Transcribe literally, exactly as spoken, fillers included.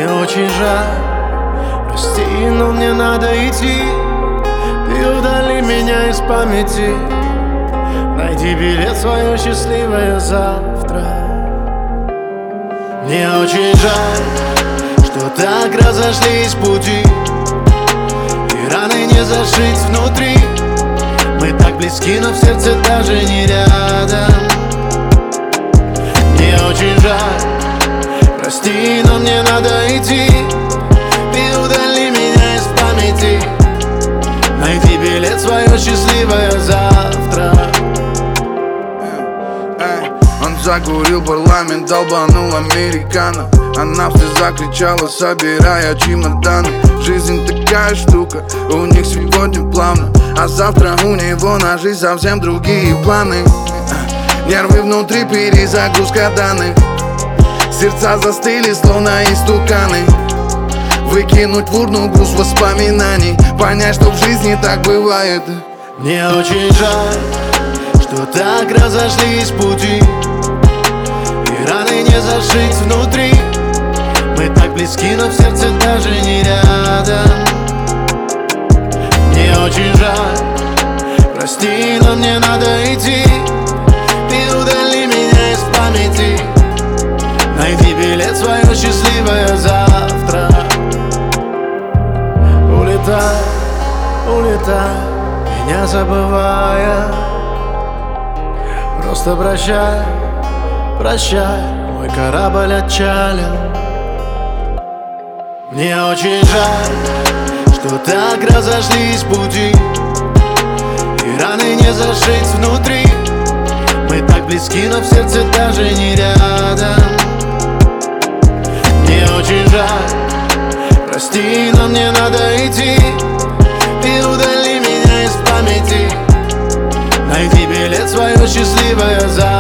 Мне очень жаль, прости, но мне надо идти. Ты удали меня из памяти. Найди билет в свое счастливое завтра. Мне очень жаль, что так разошлись пути, и раны не зашить внутри. Мы так близки, но в сердце даже не рядом. Мне очень жаль, прости, но мне надо идти. Ты удали меня из памяти. Найди билет в свое счастливое завтра. Он закурил парламент, долбанул американо. Она в слезах кричала, собирая чемоданы. Жизнь такая штука, у них сегодня плавно, а завтра у него на жизнь совсем другие планы. Нервы внутри, перезагрузка данных. Сердца застыли, словно истуканы. Выкинуть в урну груз воспоминаний, понять, что в жизни так бывает. Мне очень жаль, что так разошлись пути, и раны не зашить внутри. Мы так близки, но в сердце даже не рядом. Мне очень жаль, прости, но мне надо идти. Ты удали меня из памяти. Найди билет в свое счастливое завтра. Улетай, улетай, меня забывая. Просто прощай, прощай, мой корабль отчалил. Мне очень жаль, что так разошлись пути, и раны не зашить внутри. Мы так близки, но в сердце даже не рядом. Мне очень жаль, прости, но мне надо идти. Ты удали меня из памяти. Найди билет в свое счастливое завтра.